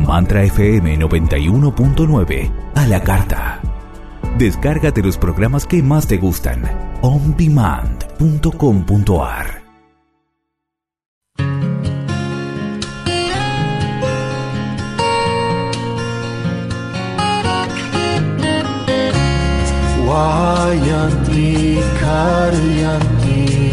Mantra FM 91.9 a la carta. Descárgate los programas que más te gustan. ondemand.com.ar. Vayanti Karyanti.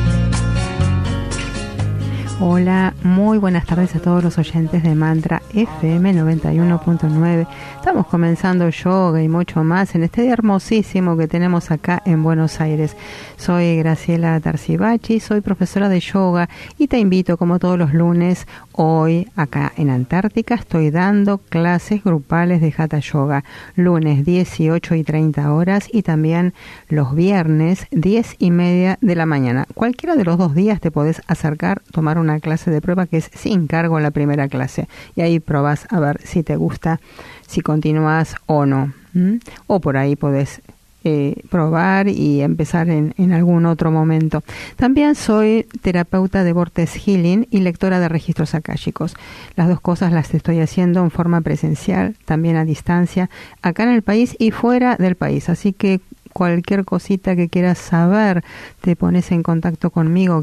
Hola, muy buenas tardes a todos los oyentes de Mantra FM 91.9. Estamos comenzando yoga y mucho más en este día hermosísimo que tenemos acá en Buenos Aires. Soy Graciela Tarcibachi, soy profesora de yoga y te invito como todos los lunes, hoy acá en Antártica estoy dando clases grupales de Hatha Yoga, lunes 18 y 30 horas y también los viernes 10 y media de la mañana. Cualquiera de los dos días te podés acercar, tomar una clase de prueba que es sin cargo la primera clase y ahí probás a ver si te gusta, si continúas o no. O por ahí podés probar y empezar en algún otro momento. También soy terapeuta de Vortex Healing y lectora de registros akáshicos. Las dos cosas las estoy haciendo en forma presencial, también a distancia, acá en el país y fuera del país. Así que cualquier cosita que quieras saber, te pones en contacto conmigo,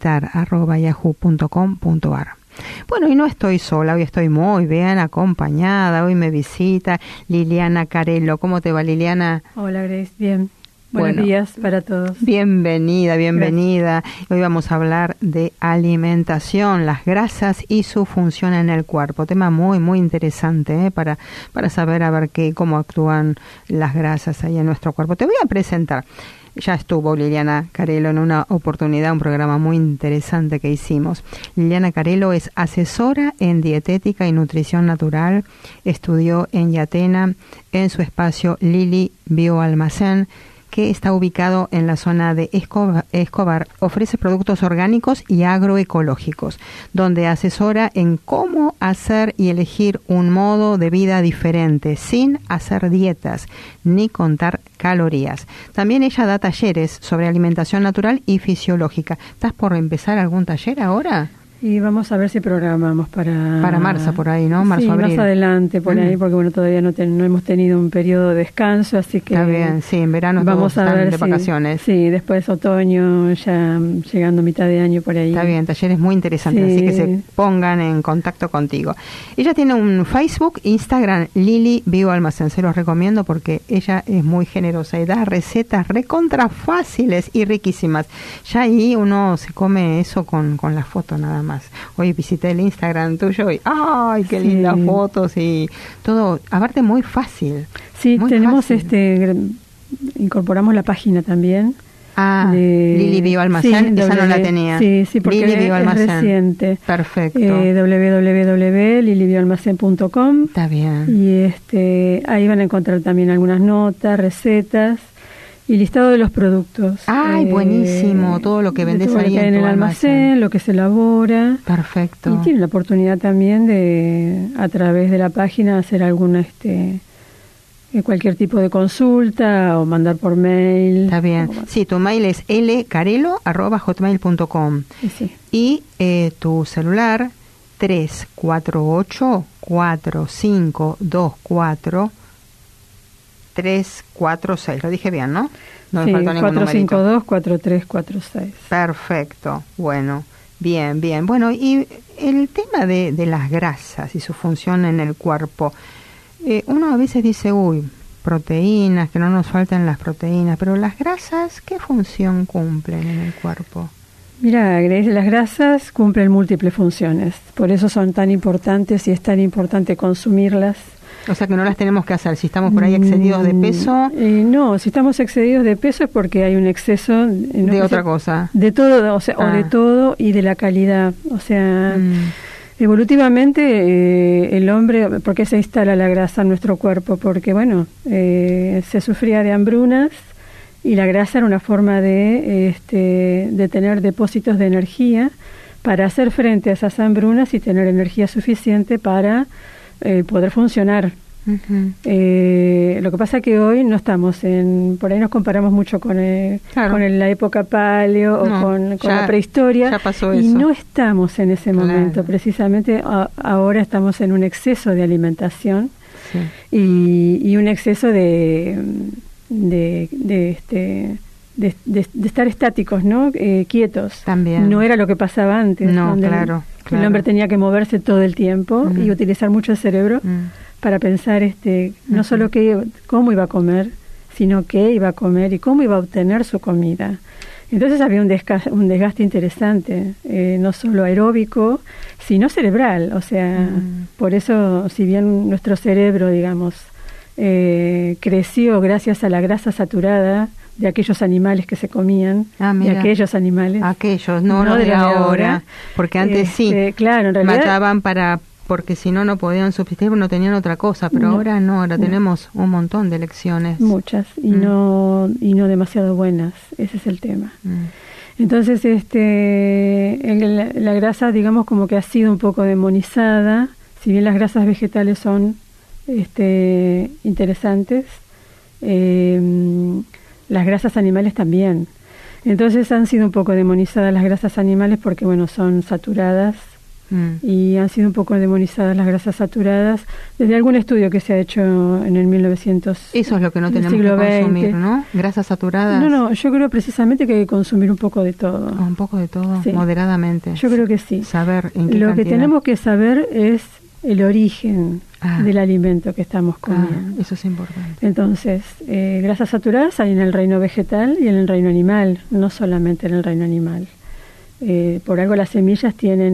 gralitar@yahoo.com.ar. Bueno, y no estoy sola, hoy estoy muy bien acompañada, hoy me visita Liliana Carello. ¿Cómo te va, Liliana? Hola, Grace, bien. Buenos días para todos. Bienvenida. Gracias. Hoy vamos a hablar de alimentación, las grasas y su función en el cuerpo. Tema muy, muy interesante para saber a ver cómo actúan las grasas ahí en nuestro cuerpo. Te voy a presentar. Ya estuvo Liliana Carello en una oportunidad, un programa muy interesante que hicimos. Liliana Carello es asesora en dietética y nutrición natural. Estudió en Yatena, en su espacio Lili Bioalmacén, que está ubicado en la zona de Escobar. Ofrece productos orgánicos y agroecológicos, donde asesora en cómo hacer y elegir un modo de vida diferente, sin hacer dietas ni contar calorías. También ella da talleres sobre alimentación natural y fisiológica. ¿Estás por empezar algún taller ahora? Y vamos a ver si programamos para marzo, por ahí, ¿no? Marzo, sí, abril. Más adelante, por ahí, porque bueno, todavía no hemos tenido un periodo de descanso, así que... Está bien, sí, en verano vamos todos a ver están de vacaciones. Sí, después otoño, ya llegando mitad de año por ahí. Está bien, talleres muy interesantes, sí. Así que se pongan en contacto contigo. Ella tiene un Facebook, Instagram, Lili Bioalmacén, se los recomiendo porque ella es muy generosa y da recetas recontra fáciles y riquísimas. Ya ahí uno se come eso con la foto nada más. Hoy visité el Instagram tuyo y ¡ay, qué lindas fotos! Y todo, aparte muy fácil. Sí, muy tenemos fácil. Incorporamos la página también. De Lili Bioalmacén, esa no la tenía. Sí, porque Lili Bioalmacén. Es reciente. Perfecto. www.lilibioalmacén.com. Está bien. Y ahí van a encontrar también algunas notas, recetas y listado de los productos. ¡Ay, buenísimo! Todo lo que vendes ahí en el almacén, lo que se elabora. Perfecto. Y tienen la oportunidad también de, a través de la página, hacer alguna cualquier tipo de consulta o mandar por mail. Está bien. Sí, tu mail es lcarello@hotmail.com. Sí. Y tu celular 348-4524-346. Lo dije bien, ¿no? No me faltó ningún numerito. 452-4346. Perfecto. Bueno, bien. Bueno, y el tema de las grasas y su función en el cuerpo. Uno a veces dice, proteínas, que no nos faltan las proteínas, pero las grasas, ¿qué función cumplen en el cuerpo? Mira, Grace, las grasas cumplen múltiples funciones, por eso son tan importantes y es tan importante consumirlas. O sea que no las tenemos que hacer, si estamos por ahí excedidos de peso. No, si estamos excedidos de peso es porque hay un exceso de otra cosa. De todo, o de todo y de la calidad, o sea... Evolutivamente, el hombre, ¿por qué se instala la grasa en nuestro cuerpo? Porque, se sufría de hambrunas y la grasa era una forma de tener depósitos de energía para hacer frente a esas hambrunas y tener energía suficiente para poder funcionar Lo que pasa es que hoy no estamos por ahí nos comparamos mucho con la época paleo o con la prehistoria, ya pasó y eso. No estamos en ese momento. Precisamente ahora estamos en un exceso de alimentación y un exceso de estar estáticos, ¿no? Quietos. También. No era lo que pasaba antes. No, donde claro. El hombre tenía que moverse todo el tiempo y utilizar mucho el cerebro para pensar no solo cómo iba a comer, sino qué iba a comer y cómo iba a obtener su comida. Entonces había un desgaste interesante, no solo aeróbico, sino cerebral. O sea, por eso, si bien nuestro cerebro, digamos, creció gracias a la grasa saturada de aquellos animales que se comían, de aquellos animales. Aquellos, no de ahora, porque antes claro, en realidad mataban porque si no podían subsistir, no tenían otra cosa, pero ahora tenemos un montón de lecciones. Muchas, y no demasiado buenas, ese es el tema. Entonces, la grasa, digamos, como que ha sido un poco demonizada, si bien las grasas vegetales son interesantes, las grasas animales también. Entonces han sido un poco demonizadas las grasas animales porque, son saturadas y han sido un poco demonizadas las grasas saturadas desde algún estudio que se ha hecho en el 1900. Eso es lo que no tenemos que consumir, ¿no? Grasas saturadas. No, yo creo precisamente que hay que consumir un poco de todo. Un poco de todo, moderadamente. Yo creo que sí. Saber en qué Lo cantidad. que tenemos que saber es el origen del alimento que estamos comiendo. Eso es importante. Entonces, grasas saturadas hay en el reino vegetal y en el reino animal, no solamente en el reino animal. Por algo las semillas tienen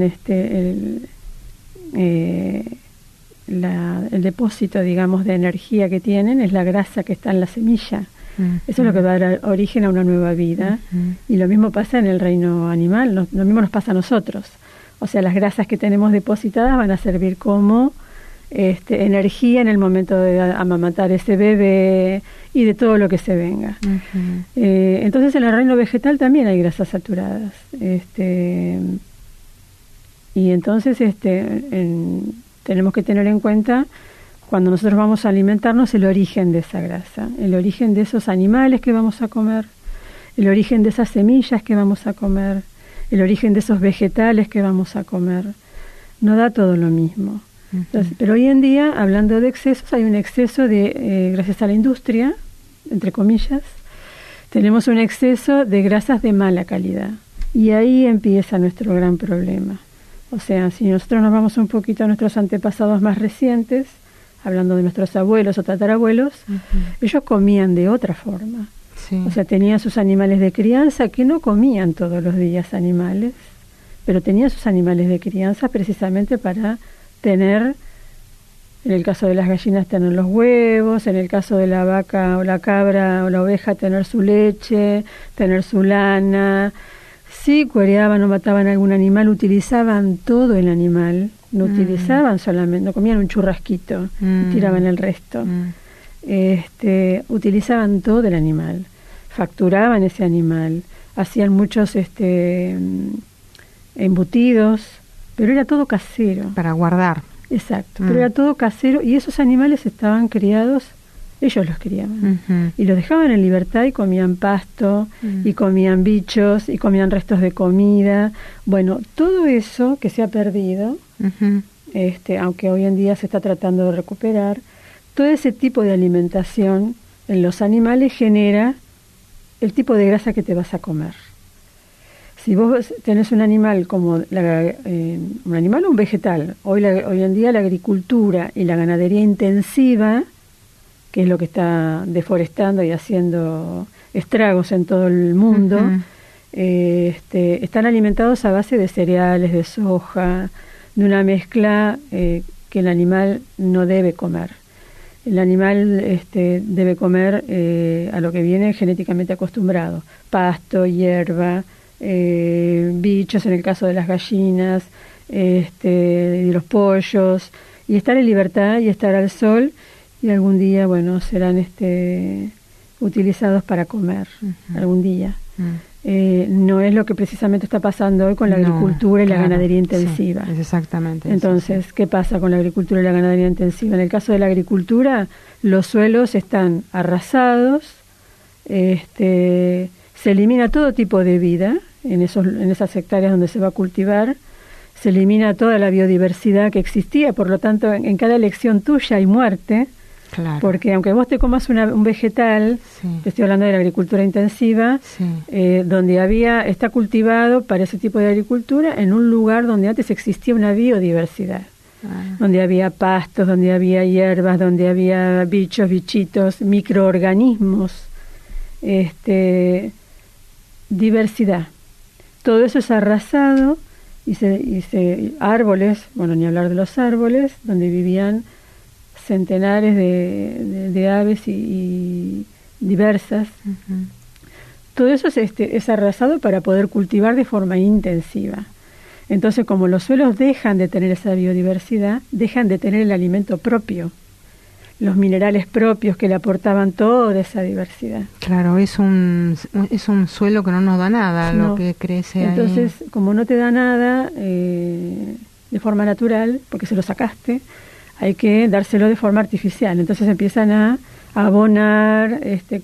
el depósito, digamos, de energía que tienen, es la grasa que está en la semilla. Eso es lo que va a dar origen a una nueva vida. Y lo mismo pasa en el reino animal, lo mismo nos pasa a nosotros. O sea, las grasas que tenemos depositadas van a servir como energía en el momento de amamantar ese bebé y de todo lo que se venga. Entonces en el reino vegetal también hay grasas saturadas. Y entonces tenemos que tener en cuenta, cuando nosotros vamos a alimentarnos, el origen de esa grasa, el origen de esos animales que vamos a comer, el origen de esas semillas que vamos a comer, el origen de esos vegetales que vamos a comer. No da todo lo mismo. Entonces, pero hoy en día, hablando de excesos, hay un exceso gracias a la industria, entre comillas, tenemos un exceso de grasas de mala calidad. Y ahí empieza nuestro gran problema. O sea, si nosotros nos vamos un poquito a nuestros antepasados más recientes, hablando de nuestros abuelos o tatarabuelos, ellos comían de otra forma. O sea, tenían sus animales de crianza, que no comían todos los días animales, pero tenían sus animales de crianza precisamente para tener, en el caso de las gallinas, tener los huevos, en el caso de la vaca o la cabra o la oveja, tener su leche, tener su lana. Si cuereaban o mataban algún animal, utilizaban todo el animal, no utilizaban solamente, no comían un churrasquito y tiraban el resto. Utilizaban todo el animal, facturaban ese animal, hacían muchos embutidos, pero era todo casero. Para guardar. Exacto, pero era todo casero y esos animales estaban criados, ellos los criaban. Y los dejaban en libertad y comían pasto, y comían bichos, y comían restos de comida. Bueno, todo eso que se ha perdido, aunque hoy en día se está tratando de recuperar, todo ese tipo de alimentación en los animales genera el tipo de grasa que te vas a comer. Si vos tenés un animal como un animal o un vegetal, hoy en día la agricultura y la ganadería intensiva, que es lo que está deforestando y haciendo estragos en todo el mundo, están alimentados a base de cereales, de soja, de una mezcla que el animal no debe comer. El animal debe comer a lo que viene genéticamente acostumbrado: pasto, hierba, bichos en el caso de las gallinas, de los pollos, y estar en libertad y estar al sol, y algún día, serán utilizados para comer, algún día. no es lo que precisamente está pasando hoy con la agricultura y la ganadería intensiva. Sí, es exactamente. Entonces, ¿qué pasa con la agricultura y la ganadería intensiva? En el caso de la agricultura, los suelos están arrasados, se elimina todo tipo de vida en esas hectáreas donde se va a cultivar, se elimina toda la biodiversidad que existía, por lo tanto, en cada elección tuya hay muerte. Claro. Porque aunque vos te comas un vegetal, te estoy hablando de la agricultura intensiva, donde está cultivado para ese tipo de agricultura en un lugar donde antes existía una biodiversidad, donde había pastos, donde había hierbas, donde había bichos, bichitos, microorganismos, diversidad. Todo eso es arrasado y árboles, bueno, ni hablar de los árboles, donde vivían centenares de aves y diversas. Uh-huh. Todo eso es arrasado para poder cultivar de forma intensiva. Entonces, como los suelos dejan de tener esa biodiversidad, dejan de tener el alimento propio, los minerales propios que le aportaban toda esa diversidad. Claro, es un suelo que no nos da nada, no. Lo que crece. Entonces, ahí, como no te da nada de forma natural, porque se lo sacaste, hay que dárselo de forma artificial. Entonces empiezan a abonar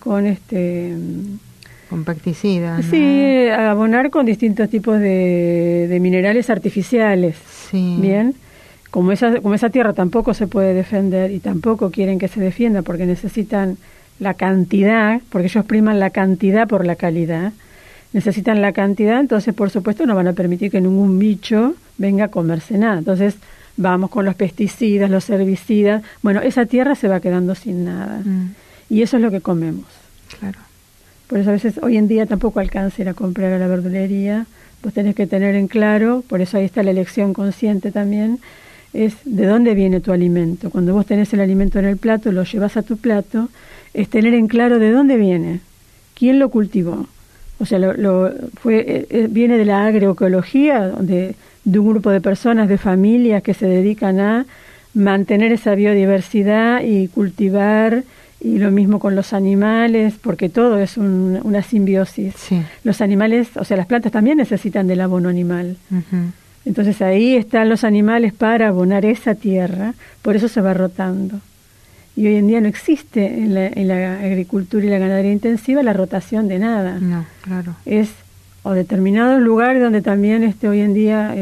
con pesticidas, ¿no? Sí, a abonar con distintos tipos de minerales artificiales. Sí. Bien, como esa tierra tampoco se puede defender y tampoco quieren que se defienda porque necesitan la cantidad, porque ellos priman la cantidad por la calidad. Necesitan la cantidad, entonces por supuesto no van a permitir que ningún bicho venga a comerse nada. Entonces vamos con los pesticidas, los herbicidas. Bueno, esa tierra se va quedando sin nada. Y eso es lo que comemos. Claro. Por eso a veces hoy en día tampoco alcanza ir a comprar a la verdulería. Vos tenés que tener en claro, por eso ahí está la elección consciente también, es de dónde viene tu alimento. Cuando vos tenés el alimento en el plato, lo llevas a tu plato, es tener en claro de dónde viene, quién lo cultivó. O sea, viene de la agroecología, de un grupo de personas, de familias que se dedican a mantener esa biodiversidad y cultivar, y lo mismo con los animales, porque todo es una simbiosis. Sí. Los animales, o sea, las plantas también necesitan del abono animal. Uh-huh. Entonces ahí están los animales para abonar esa tierra, por eso se va rotando. Y hoy en día no existe en la agricultura y la ganadería intensiva la rotación de nada. No, claro. Es o determinados lugares donde también hoy en día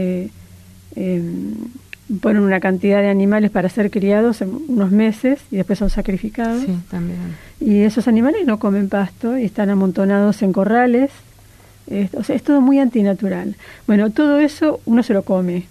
ponen una cantidad de animales para ser criados en unos meses y después son sacrificados. Sí, también. Y esos animales no comen pasto y están amontonados en corrales. O sea, es todo muy antinatural. Bueno, todo eso uno se lo come.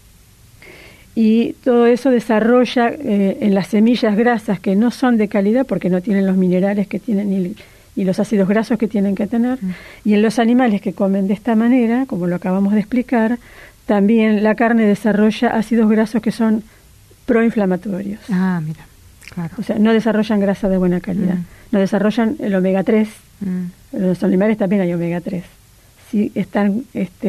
Y todo eso desarrolla en las semillas grasas que no son de calidad porque no tienen los minerales que tienen y los ácidos grasos que tienen que tener. Y en los animales que comen de esta manera, como lo acabamos de explicar, también la carne desarrolla ácidos grasos que son proinflamatorios. Ah, mira, claro. O sea, no desarrollan grasa de buena calidad. No desarrollan el omega 3. En los animales también hay omega 3. Si están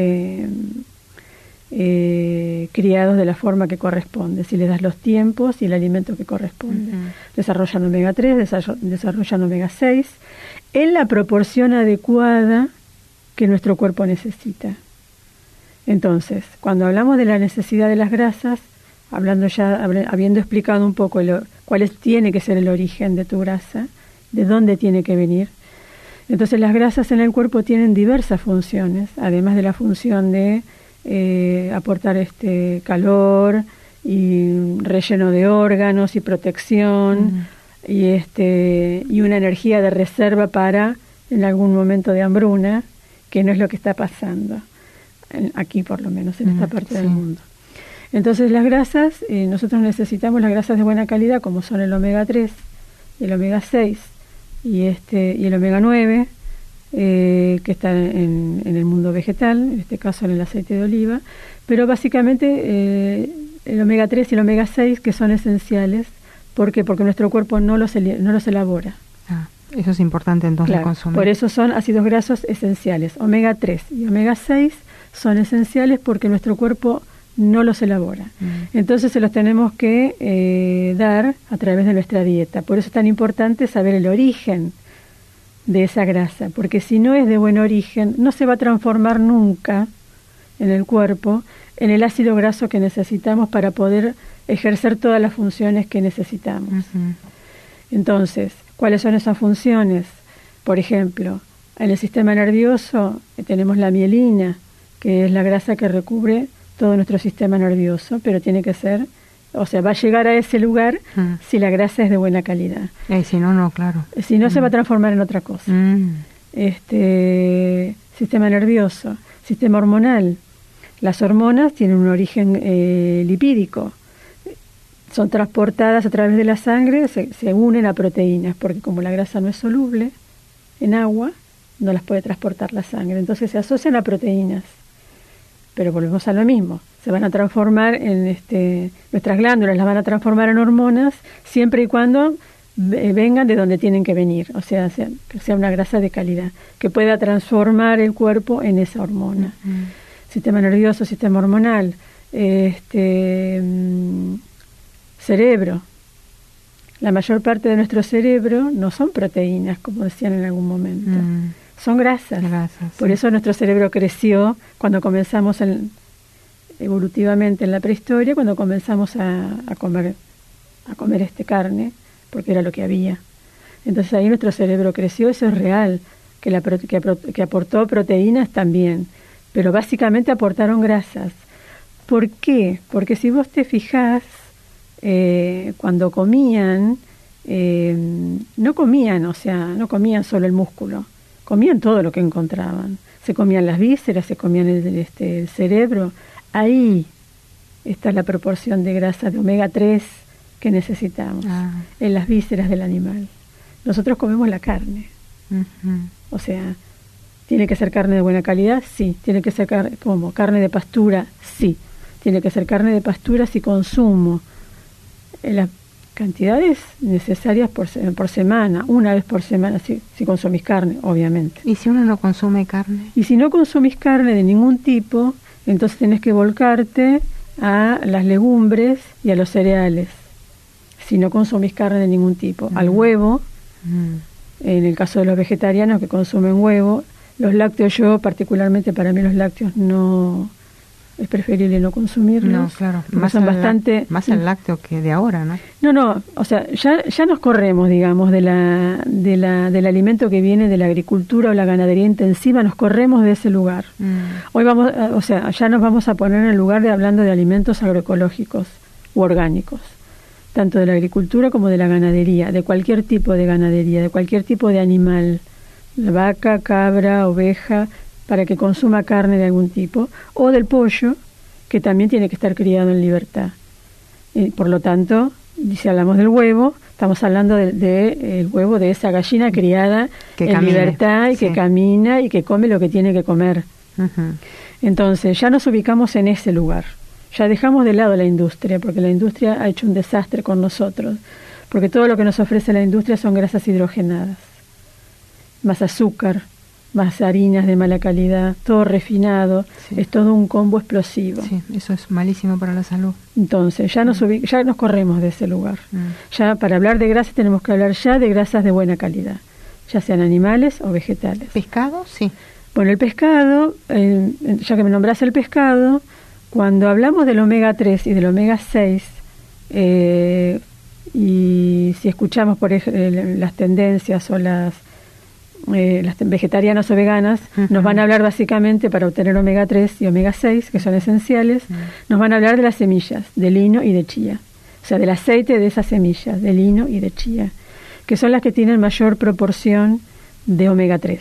criados de la forma que corresponde, si les das los tiempos y el alimento que corresponde. Desarrollan omega 3, desarrollan omega 6 en la proporción adecuada que nuestro cuerpo necesita. Entonces, cuando hablamos de la necesidad de las grasas, habiendo explicado un poco cuál tiene que ser el origen de tu grasa, de dónde tiene que venir, entonces las grasas en el cuerpo tienen diversas funciones, además de la función de aportar calor y relleno de órganos y protección y una energía de reserva para en algún momento de hambruna, que no es lo que está pasando aquí, por lo menos en esta parte del mundo. Entonces las grasas, nosotros necesitamos las grasas de buena calidad, como son el omega 3, el omega 6 y el omega 9, que están en el mundo vegetal, en este caso en el aceite de oliva, pero básicamente el omega 3 y el omega 6 que son esenciales. ¿Por qué? Porque nuestro cuerpo no los elabora. Ah, eso es importante entonces consumir. Por eso son ácidos grasos esenciales. Omega 3 y omega 6 son esenciales porque nuestro cuerpo no los elabora. Entonces se los tenemos que dar a través de nuestra dieta. Por eso es tan importante saber el origen de esa grasa, porque si no es de buen origen, no se va a transformar nunca en el cuerpo en el ácido graso que necesitamos para poder ejercer todas las funciones que necesitamos. Entonces, ¿cuáles son esas funciones? Por ejemplo, en el sistema nervioso tenemos la mielina, que es la grasa que recubre todo nuestro sistema nervioso, pero tiene que ser, o sea, va a llegar a ese lugar si la grasa es de buena calidad. Si no, no, claro. Si no, se va a transformar en otra cosa. Sistema nervioso, sistema hormonal. Las hormonas tienen un origen lipídico. Son transportadas a través de la sangre, se unen a proteínas, porque como la grasa no es soluble en agua, no las puede transportar la sangre. Entonces se asocian a proteínas. Pero volvemos a lo mismo. Se van a transformar en nuestras glándulas, las van a transformar en hormonas, siempre y cuando vengan de donde tienen que venir. O sea, que sea una grasa de calidad, que pueda transformar el cuerpo en esa hormona. Sistema nervioso, sistema hormonal, cerebro. La mayor parte de nuestro cerebro no son proteínas, como decían en algún momento. Son grasas. Por eso nuestro cerebro creció cuando comenzamos evolutivamente en la prehistoria, cuando comenzamos a comer carne, porque era lo que había. Entonces ahí nuestro cerebro creció, eso es real, que aportó proteínas también, pero básicamente aportaron grasas. ¿Por qué? Porque si vos te fijás, cuando comían, no comían solo el músculo, comían todo lo que encontraban. Se comían las vísceras, se comían el cerebro. Ahí está la proporción de grasa de omega 3 que necesitamos, en las vísceras del animal. Nosotros comemos la carne. O sea, ¿tiene que ser carne de buena calidad? Sí. ¿Tiene que ser carne de pastura? Sí. Tiene que ser carne de pastura si consumo las cantidades necesarias por semana, una vez por semana, si consumís carne, obviamente. ¿Y si uno no consume carne? Y si no consumís carne de ningún tipo, entonces tenés que volcarte a las legumbres y a los cereales. Si no consumís carne de ningún tipo, al huevo, en el caso de los vegetarianos que consumen huevo, los lácteos, yo particularmente, para mí los lácteos no... Es preferible no consumirlos. No, claro. Más el lácteo que de ahora, ¿no? No. O sea, ya nos corremos, digamos, del alimento que viene de la agricultura o la ganadería intensiva, nos corremos de ese lugar. Hoy ya nos vamos a poner en el lugar de hablando de alimentos agroecológicos u orgánicos, tanto de la agricultura como de la ganadería, de cualquier tipo de ganadería, de cualquier tipo de animal, vaca, cabra, oveja, para que consuma carne de algún tipo, o del pollo, que también tiene que estar criado en libertad. Por lo tanto, si hablamos del huevo, estamos hablando el huevo de esa gallina criada en libertad y que camina y que come lo que tiene que comer. Entonces, ya nos ubicamos en ese lugar. Ya dejamos de lado la industria, porque la industria ha hecho un desastre con nosotros, porque todo lo que nos ofrece la industria son grasas hidrogenadas, más azúcar, más harinas de mala calidad, todo refinado, es todo un combo explosivo. Sí, eso es malísimo para la salud. Entonces, ya nos corremos de ese lugar. Ya para hablar de grasas tenemos que hablar ya de grasas de buena calidad, ya sean animales o vegetales. ¿Pescado? Sí. Bueno, el pescado, ya que me nombrás el pescado, cuando hablamos del omega 3 y del omega 6, y si escuchamos por las tendencias o las vegetarianas o veganas, nos van a hablar básicamente, para obtener omega 3 y omega 6, que son esenciales, nos van a hablar de las semillas, de lino y de chía. O sea, del aceite de esas semillas, de lino y de chía, que son las que tienen mayor proporción de omega 3.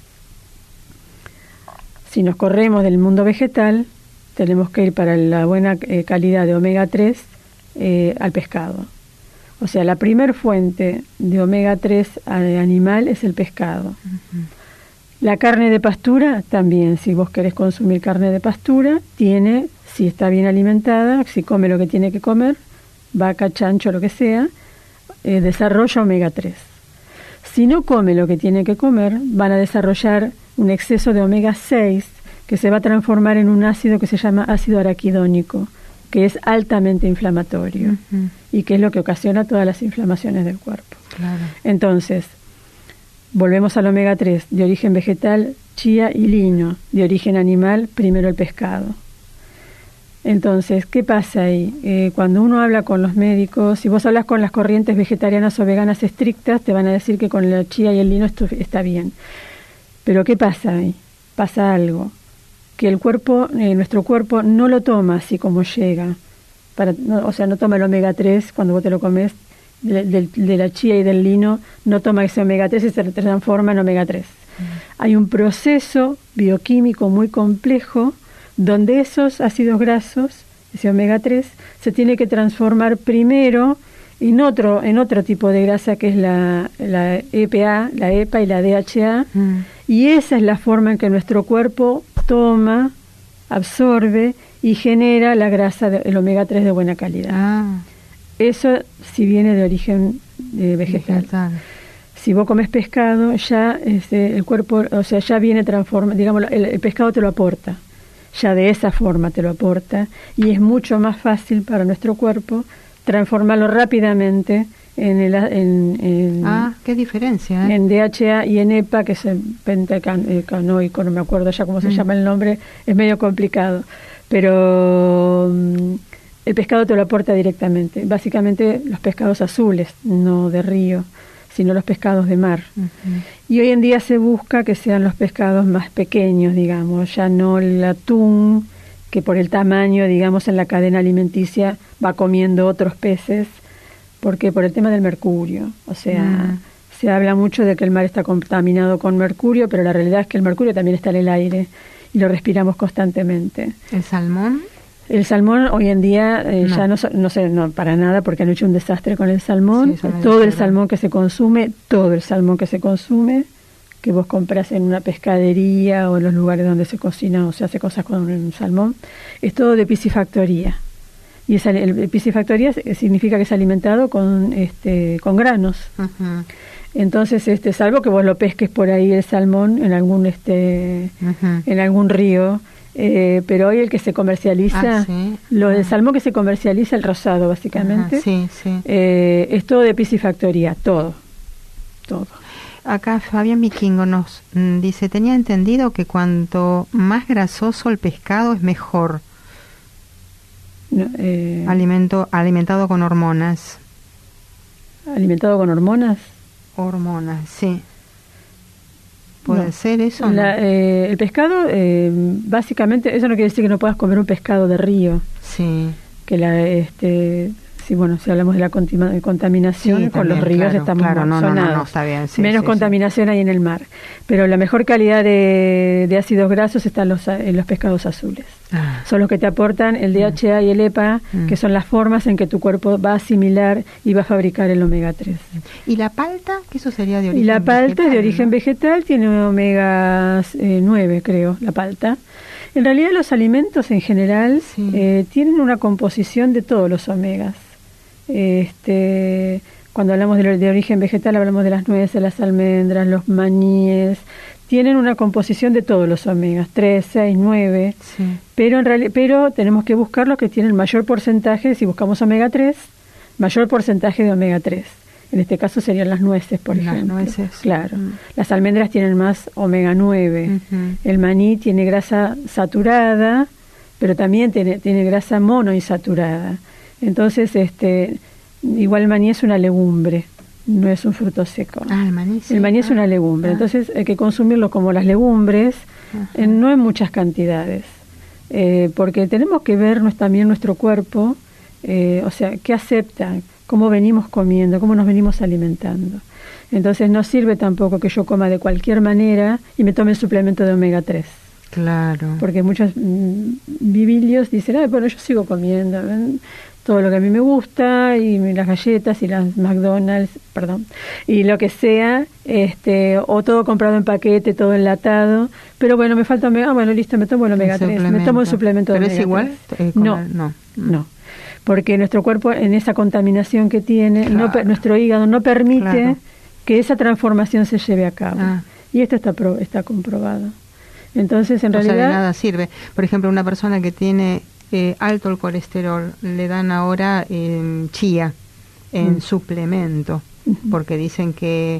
Si nos corremos del mundo vegetal, tenemos que ir para la buena calidad de omega 3 al pescado. O sea, la primer fuente de omega 3 animal es el pescado. La carne de pastura también, si vos querés consumir carne de pastura, si está bien alimentada, si come lo que tiene que comer, vaca, chancho, lo que sea, desarrolla omega 3. Si no come lo que tiene que comer, van a desarrollar un exceso de omega 6 que se va a transformar en un ácido que se llama ácido araquidónico, que es altamente inflamatorio y que es lo que ocasiona todas las inflamaciones del cuerpo. Claro. Entonces, Volvemos al omega 3, de origen vegetal, chía y lino, de origen animal, primero el pescado. Entonces, ¿qué pasa ahí? Cuando uno habla con los médicos, si vos hablas con las corrientes vegetarianas o veganas estrictas, te van a decir que con la chía y el lino esto está bien. Pero ¿qué pasa ahí? Pasa algo, que el cuerpo, nuestro cuerpo no lo toma así como llega. No toma el omega 3 cuando vos te lo comes de la chía y del lino, no toma ese omega 3 y se transforma en omega 3. Hay un proceso bioquímico muy complejo donde esos ácidos grasos, ese omega 3, se tiene que transformar primero en otro tipo de grasa que es la EPA, la EPA y la DHA, y esa es la forma en que nuestro cuerpo toma, absorbe y genera la grasa, el omega 3 de buena calidad. Eso si viene de origen vegetal. Si vos comes pescado, ya el cuerpo, o sea, ya viene transformado, digamos, el pescado te lo aporta, ya de esa forma te lo aporta, y es mucho más fácil para nuestro cuerpo transformarlo rápidamente qué diferencia, en DHA y en EPA, que es el pentacanoico, no me acuerdo ya cómo se llama el nombre, es medio complicado, pero el pescado te lo aporta directamente, básicamente los pescados azules, no de río, sino los pescados de mar. Y hoy en día se busca que sean los pescados más pequeños, digamos, ya no el atún, que por el tamaño, digamos, en la cadena alimenticia va comiendo otros peces, porque por el tema del mercurio, o sea, se habla mucho de que el mar está contaminado con mercurio, pero la realidad es que el mercurio también está en el aire y lo respiramos constantemente. ¿El salmón? El salmón hoy en día ya no sé para nada, porque han hecho un desastre con el salmón. Sí, todo el salmón que se consume, que vos compras en una pescadería o en los lugares donde se cocina o se hace cosas con un salmón, es todo de piscifactoría. Y el piscifactoría significa que es alimentado con granos. Entonces, salvo que vos lo pesques por ahí el salmón en algún en algún río, pero hoy el que se comercializa, el salmón que se comercializa, el rosado básicamente, es todo de piscifactoría, todo. Acá Fabián Vikingo nos dice, tenía entendido que cuanto más grasoso el pescado es mejor. Alimentado con hormonas. ¿Alimentado con hormonas? Hormonas, sí. ¿Puede ser eso? El pescado, básicamente, eso no quiere decir que no puedas comer un pescado de río. Sí. Que si hablamos de la contaminación, sí, con también, los ríos estamos no, está bien. Sí, menos contaminación hay en el mar. Pero la mejor calidad de ácidos grasos está en los pescados azules. Son los que te aportan el DHA y el EPA, que son las formas en que tu cuerpo va a asimilar y va a fabricar el omega 3. ¿Y la palta? ¿Qué eso sería de origen vegetal? Y la palta vegetal, es de origen vegetal, tiene omega 9, creo, la palta. En realidad los alimentos en general tienen una composición de todos los omegas. Cuando hablamos de origen vegetal hablamos de las nueces, las almendras, los maníes, tienen una composición de todos los omegas, 3, 6, 9, pero tenemos que buscar los que tienen mayor porcentaje, si buscamos omega 3, mayor porcentaje de omega 3. En este caso serían las nueces, por ejemplo. Las nueces. Claro. Las almendras tienen más omega 9. El maní tiene grasa saturada, pero también tiene grasa monoinsaturada. Entonces, igual el maní es una legumbre, no es un fruto seco. El maní sí. El maní es una legumbre, entonces hay que consumirlo como las legumbres, no en muchas cantidades, porque tenemos que ver también nuestro cuerpo, o sea, qué acepta, cómo venimos comiendo, cómo nos venimos alimentando. Entonces no sirve tampoco que yo coma de cualquier manera y me tome el suplemento de omega 3. Claro. Porque muchos bibilios dicen, bueno, yo sigo comiendo todo lo que a mí me gusta, y las galletas y las McDonald's, y lo que sea, o todo comprado en paquete, todo enlatado, pero bueno, me falta omega, listo, me tomo el omega 3, me tomo el suplemento de omega 3. ¿Pero es igual? No, porque nuestro cuerpo, en esa contaminación que tiene, nuestro hígado no permite que esa transformación se lleve a cabo, y esto está comprobado. Entonces, en realidad, de nada sirve. Por ejemplo, una persona que tiene alto el colesterol, le dan ahora chía en suplemento, porque dicen que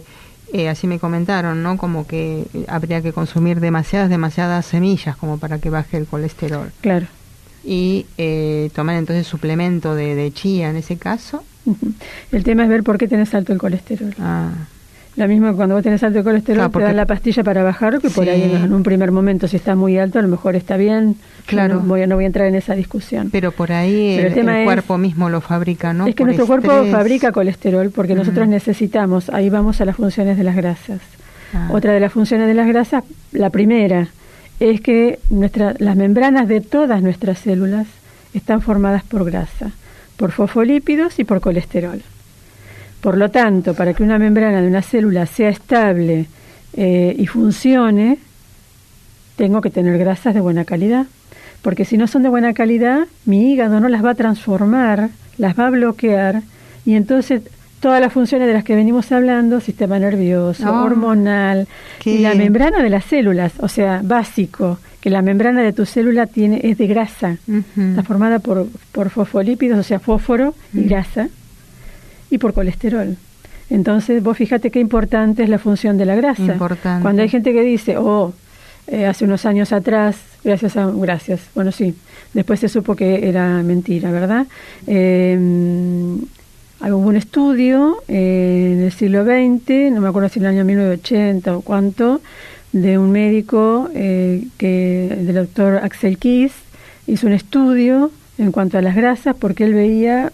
así me comentaron, ¿no? Como que habría que consumir demasiadas semillas como para que baje el colesterol. Claro. Y tomar entonces suplemento de chía en ese caso. Uh-huh. El tema es ver por qué tenés alto el colesterol. Ah. Lo mismo que cuando vos tenés alto el colesterol, te dan la pastilla para bajarlo, que por ahí en un primer momento, si está muy alto, a lo mejor está bien. Claro. No voy a entrar en esa discusión. Pero por ahí el cuerpo mismo lo fabrica, ¿no? Es que nuestro cuerpo fabrica colesterol porque nosotros necesitamos, ahí vamos a las funciones de las grasas. Otra de las funciones de las grasas, la primera, es que las membranas de todas nuestras células están formadas por grasa, por fosfolípidos y por colesterol. Por lo tanto, para que una membrana de una célula sea estable y funcione, tengo que tener grasas de buena calidad. Porque si no son de buena calidad, mi hígado no las va a transformar, las va a bloquear, y entonces todas las funciones de las que venimos hablando, sistema nervioso, hormonal, y la membrana de las células, o sea, básico, que la membrana de tu célula es de grasa, está formada por fosfolípidos, o sea, fósforo y grasa, y por colesterol. Entonces, vos fíjate qué importante es la función de la grasa. Importante. Cuando hay gente que dice, hace unos años atrás, gracias, bueno, sí, después se supo que era mentira, ¿verdad? Hubo un estudio en el siglo XX, no me acuerdo si en el año 1980 o cuánto, de un médico, del doctor Axel Kiss, hizo un estudio en cuanto a las grasas, porque él veía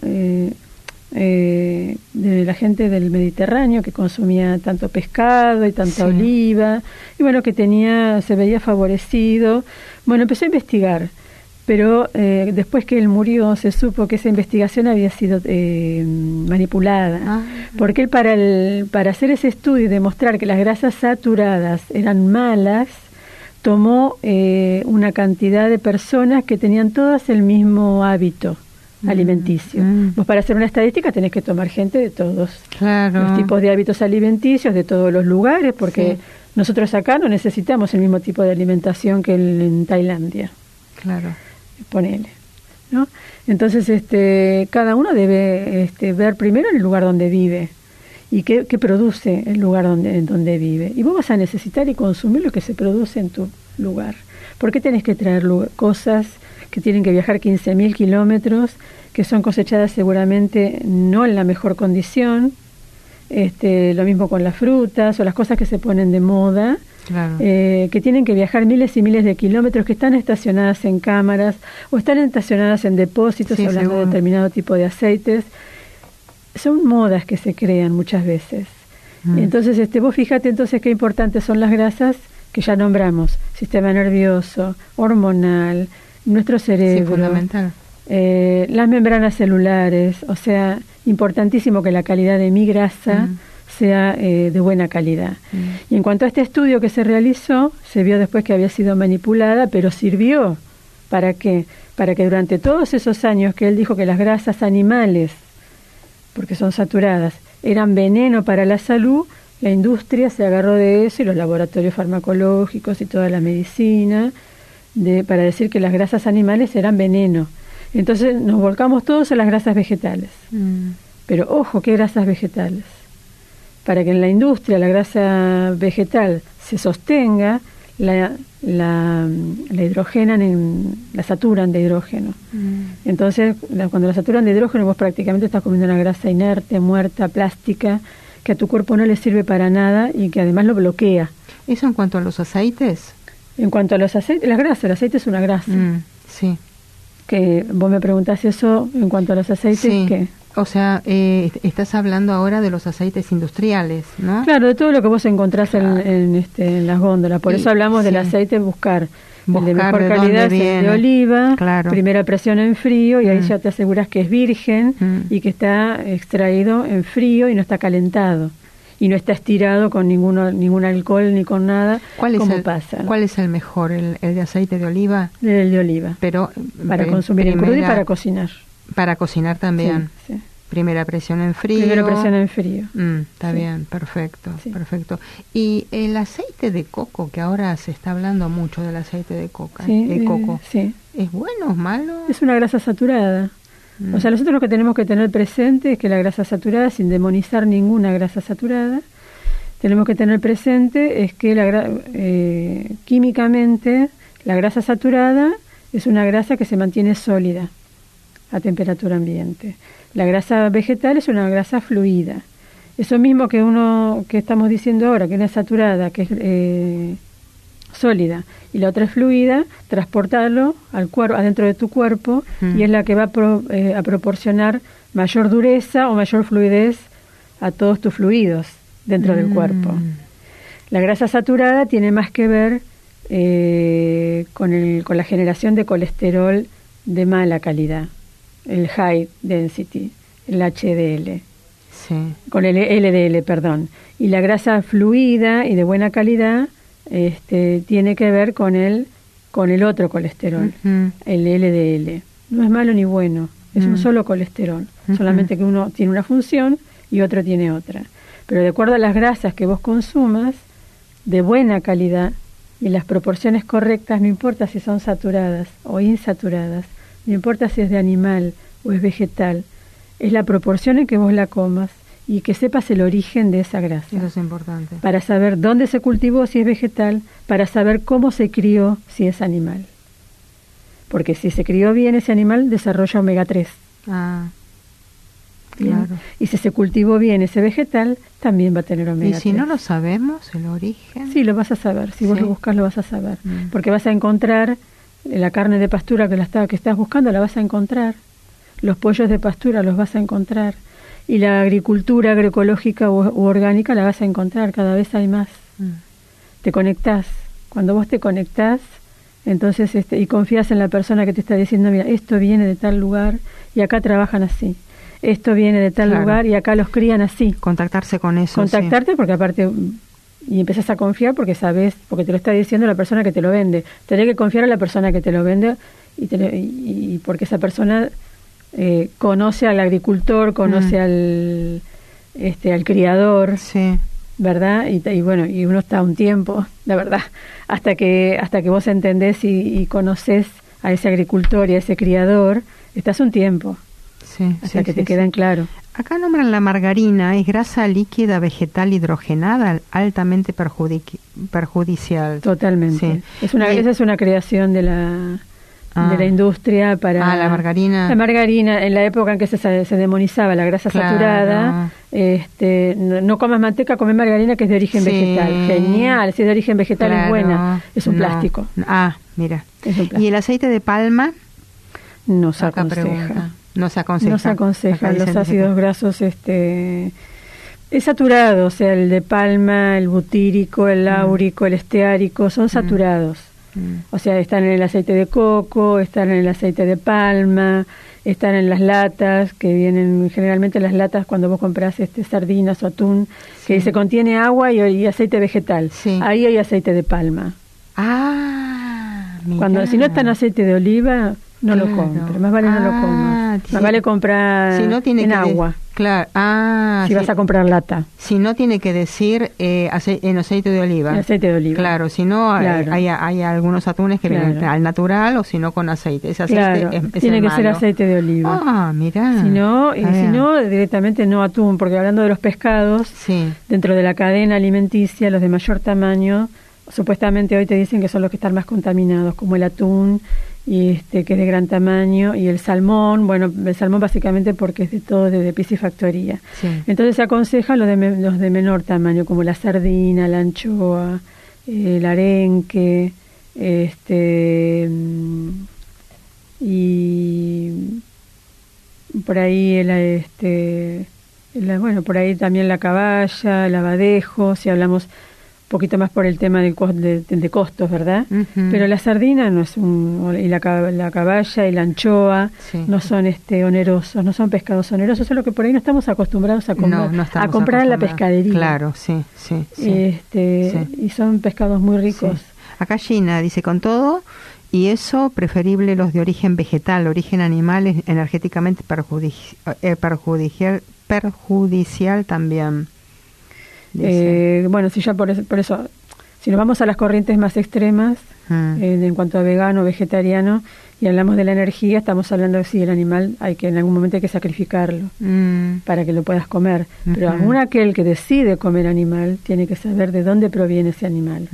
de la gente del Mediterráneo que consumía tanto pescado y tanta oliva, y bueno, que se veía favorecido. Bueno, empezó a investigar, pero después que él murió se supo que esa investigación había sido manipulada, porque él para hacer ese estudio y demostrar que las grasas saturadas eran malas, tomó una cantidad de personas que tenían todas el mismo hábito alimenticio. Vos para hacer una estadística tenés que tomar gente de todos los tipos de hábitos alimenticios, de todos los lugares, porque nosotros acá no necesitamos el mismo tipo de alimentación que en Tailandia. Claro. Ponele, ¿no? Entonces, cada uno debe ver primero el lugar donde vive y qué produce el lugar donde vive. Y vos vas a necesitar y consumir lo que se produce en tu lugar. ¿Por qué tenés que traer cosas que tienen que viajar 15.000 kilómetros, que son cosechadas seguramente no en la mejor condición? Lo mismo con las frutas o las cosas que se ponen de moda, que tienen que viajar miles y miles de kilómetros, que están estacionadas en cámaras o están estacionadas en depósitos, hablando de determinado tipo de aceites. Son modas que se crean muchas veces. Entonces, vos fíjate entonces qué importantes son las grasas que ya nombramos: sistema nervioso, hormonal, nuestro cerebro, fundamental. Las membranas celulares, o sea, importantísimo que la calidad de mi grasa sea de buena calidad. Y en cuanto a este estudio que se realizó, se vio después que había sido manipulada, pero sirvió. ¿Para qué? Para que durante todos esos años que él dijo que las grasas animales, porque son saturadas, eran veneno para la salud, la industria se agarró de eso, y los laboratorios farmacológicos y toda la medicina, para decir que las grasas animales eran veneno. Entonces nos volcamos todos a las grasas vegetales. Pero ojo, ¿qué grasas vegetales? Para que en la industria la grasa vegetal se sostenga, la hidrogenan, la saturan de hidrógeno. Entonces, cuando la saturan de hidrógeno, vos prácticamente estás comiendo una grasa inerte, muerta, plástica, que a tu cuerpo no le sirve para nada y que además lo bloquea. ¿Eso en cuanto a los aceites? En cuanto a los aceites, las grasas, el aceite es una grasa. Sí. Que vos me preguntás eso en cuanto a los aceites, ¿qué? O sea, estás hablando ahora de los aceites industriales, ¿no? Claro, de todo lo que vos encontrás en las góndolas. Por eso hablamos del aceite, buscar el de mejor calidad, de oliva, primera presión en frío, y ahí ya te aseguras que es virgen y que está extraído en frío y no está calentado. Y no está estirado con ningún alcohol ni con nada, pasa, ¿no? ¿Cuál es el mejor? ¿El de aceite de oliva? El de oliva. Pero para consumir en crudo y para cocinar. Para cocinar también. Sí. Primera presión en frío. Primera presión en frío. Está bien, perfecto. Y el aceite de coco, que ahora se está hablando mucho del aceite de coco. ¿Es bueno o es malo? Es una grasa saturada. O sea, nosotros lo que tenemos que tener presente es que la grasa saturada, sin demonizar ninguna grasa saturada, tenemos que tener presente es que químicamente la grasa saturada es una grasa que se mantiene sólida a temperatura ambiente. La grasa vegetal es una grasa fluida. Eso mismo que estamos diciendo ahora, que una es saturada, que es sólida, y la otra es fluida, transportarlo al cuerpo, adentro de tu cuerpo, y es la que va a proporcionar mayor dureza o mayor fluidez a todos tus fluidos dentro del cuerpo. La grasa saturada tiene más que ver con la generación de colesterol de mala calidad, el high density, el HDL. Sí. Con el LDL, perdón. Y la grasa fluida y de buena calidad tiene que ver con el otro colesterol, el LDL. No es malo ni bueno, es un solo colesterol, solamente que uno tiene una función y otro tiene otra. Pero de acuerdo a las grasas que vos consumas, de buena calidad y en las proporciones correctas, no importa si son saturadas o insaturadas, no importa si es de animal o es vegetal, es la proporción en que vos la comas y que sepas el origen de esa grasa. Eso es importante. Para saber dónde se cultivó si es vegetal, para saber cómo se crió si es animal. Porque si se crió bien ese animal, desarrolla omega 3. Ah, Bien. claro. Y si se cultivó bien ese vegetal, también va a tener omega 3. ¿Y si no lo sabemos, el origen? Sí, lo vas a saber. Si vos Sí. lo buscas, lo vas a saber. Porque vas a encontrar la carne de pastura que estás buscando, la vas a encontrar. Los pollos de pastura los vas a encontrar. Y la agricultura agroecológica u orgánica la vas a encontrar. Cada vez hay más. Te conectás. Cuando vos te conectás, entonces y confías en la persona que te está diciendo, mira, esto viene de tal lugar y acá trabajan así. Esto viene de tal lugar y acá los crían así. Contactarse con eso. Contactarte porque aparte, y empezás a confiar porque sabes, porque te lo está diciendo la persona que te lo vende. Tenés que confiar a la persona que te lo vende y porque esa persona conoce al agricultor, conoce al criador, Sí. ¿verdad? Y bueno, y uno está un tiempo, la verdad, hasta que vos entendés y conocés a ese agricultor y a ese criador, estás un tiempo. Sí, Hasta que te queda en claro. Acá nombran la margarina, es grasa líquida vegetal hidrogenada altamente perjudicial. Totalmente. Sí. Esa es una creación de la industria para... la margarina. La margarina, en la época en que se demonizaba la grasa saturada, no comas manteca, come margarina que es de origen vegetal. Genial, si es de origen vegetal es buena. Es un plástico. Ah, mira. Es un plástico. ¿Y el aceite de palma? No se Acá aconseja. pregunta. No se aconseja. No se aconseja. Acá Los dicen ácidos grasos es saturado, o sea, el de palma, el butírico, el láurico, el esteárico, son saturados. O sea, están en el aceite de coco, están en el aceite de palma, están en las latas, que vienen generalmente las latas cuando vos compras sardinas o atún, que dice contiene agua y aceite vegetal. Sí. Ahí hay aceite de palma. Ah, mirá. Si no está en aceite de oliva, no lo compres, más vale no lo comas. Más vale comprar en agua. Claro. Si vas a comprar lata. Si no tiene que decir en aceite de oliva. En aceite de oliva. Claro, si no hay algunos atunes que vienen al natural o si no con aceite. Ese aceite es tiene el que malo. ser aceite de oliva. Ah, mirá. Si no, directamente no atún, porque hablando de los pescados, dentro de la cadena alimenticia, los de mayor tamaño, supuestamente hoy te dicen que son los que están más contaminados, como el atún, y que es de gran tamaño, y el salmón, el salmón básicamente porque es de piscifactoría. Entonces se aconseja los de menor tamaño, como la sardina, la anchoa, el arenque, y por ahí por ahí también la caballa, el abadejo, si hablamos poquito más por el tema de costos, ¿verdad? Pero la sardina no es y la caballa y la anchoa no son onerosos, no son pescados onerosos, es lo que por ahí no estamos acostumbrados a comprar en la pescadería. Claro, sí. Y son pescados muy ricos. Sí. Acá Gina dice, con todo y eso, preferible los de origen vegetal, origen animal es energéticamente perjudicial también. Si ya por eso Si nos vamos a las corrientes más extremas, en cuanto a vegano, vegetariano, y hablamos de la energía, estamos hablando de si el animal en algún momento hay que sacrificarlo para que lo puedas comer. Pero aún aquel que decide comer animal tiene que saber de dónde proviene ese animal.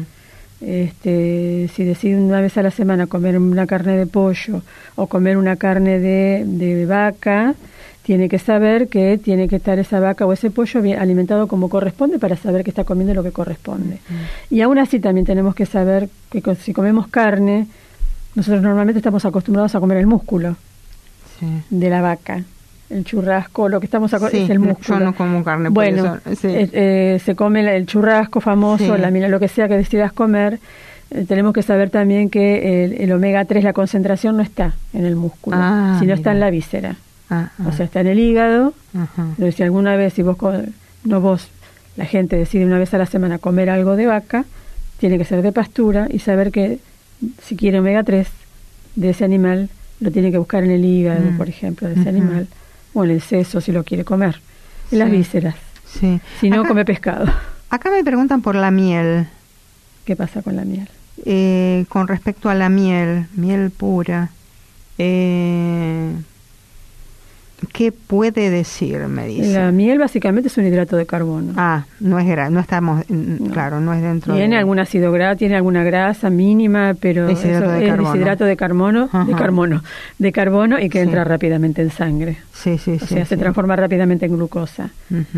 Si decide una vez a la semana comer una carne de pollo o comer una carne de vaca, tiene que saber que tiene que estar esa vaca o ese pollo bien alimentado como corresponde para saber que está comiendo lo que corresponde. Y aún así también tenemos que saber que si comemos carne, nosotros normalmente estamos acostumbrados a comer el músculo de la vaca. El churrasco, lo que estamos es el músculo. Yo no como carne, bueno, por eso, se come el churrasco famoso, la mina, lo que sea que decidas comer. Tenemos que saber también que el omega 3, la concentración no está en el músculo, sino está en la víscera. O sea, está en el hígado. Pero si alguna vez, la gente decide una vez a la semana comer algo de vaca, tiene que ser de pastura y saber que si quiere omega 3 de ese animal, lo tiene que buscar en el hígado, por ejemplo, de ese animal, o en el seso si lo quiere comer, en las vísceras. Si no, come pescado. Acá me preguntan por la miel. ¿Qué pasa con la miel? Con respecto a la miel pura, ¿qué puede decir? Me dice. La miel básicamente es un hidrato de carbono. No es no estamos, claro, no es dentro. Tiene algún ácido graso, tiene alguna grasa mínima, pero es hidrato de carbono, de carbono y que entra rápidamente en sangre. O sea, se transforma rápidamente en glucosa.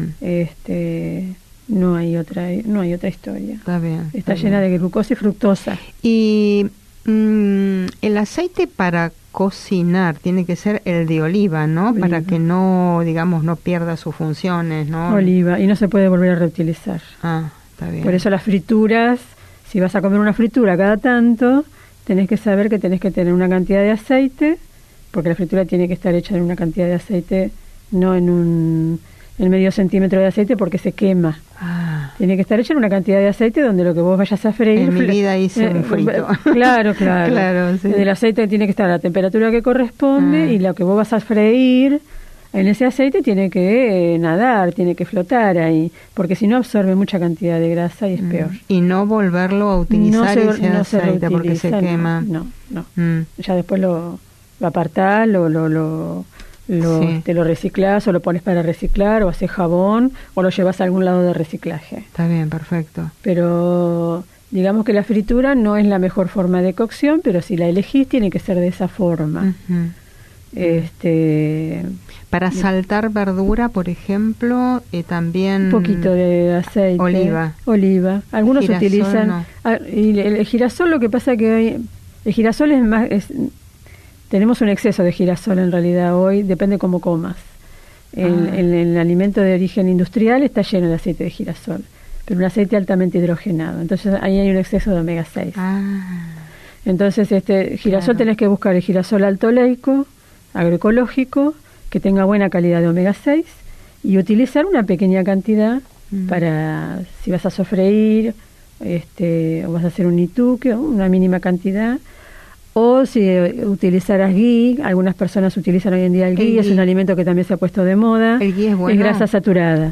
No hay otra historia. Está bien. Está llena de glucosa y fructosa. Y el aceite para cocinar tiene que ser el de oliva, ¿no? Oliva. Para que no, digamos, no pierda sus funciones, ¿no? Oliva, y no se puede volver a reutilizar. Está bien. Por eso las frituras, si vas a comer una fritura cada tanto, tenés que saber que tenés que tener una cantidad de aceite, porque la fritura tiene que estar hecha en una cantidad de aceite, no en medio centímetro de aceite, porque se quema. Tiene que estar hecha en una cantidad de aceite donde lo que vos vayas a freír... En mi vida hice un frito. Claro. El aceite tiene que estar a la temperatura que corresponde y lo que vos vas a freír en ese aceite tiene que nadar, tiene que flotar ahí, porque si no absorbe mucha cantidad de grasa y es peor. Y no volverlo a utilizar ese aceite porque se quema. No. Ya después lo apartás, lo reciclás o lo pones para reciclar o haces jabón o lo llevas a algún lado de reciclaje. Está bien, perfecto. Pero digamos que la fritura no es la mejor forma de cocción, pero si la elegís tiene que ser de esa forma. Para saltar verdura, por ejemplo, también un poquito de aceite, oliva. Algunos girasol, utilizan y el girasol, lo que pasa que el girasol es más tenemos un exceso de girasol en realidad hoy, depende cómo comas. El alimento de origen industrial está lleno de aceite de girasol, pero un aceite altamente hidrogenado. Entonces ahí hay un exceso de omega 6. Entonces girasol tenés que buscar el girasol alto oleico, agroecológico, que tenga buena calidad de omega 6 y utilizar una pequeña cantidad para, si vas a sofreír o vas a hacer un nituque, una mínima cantidad. O si utilizaras ghee, algunas personas utilizan hoy en día el ghee, es un alimento que también se ha puesto de moda. ¿El ghee es bueno? Es grasa saturada.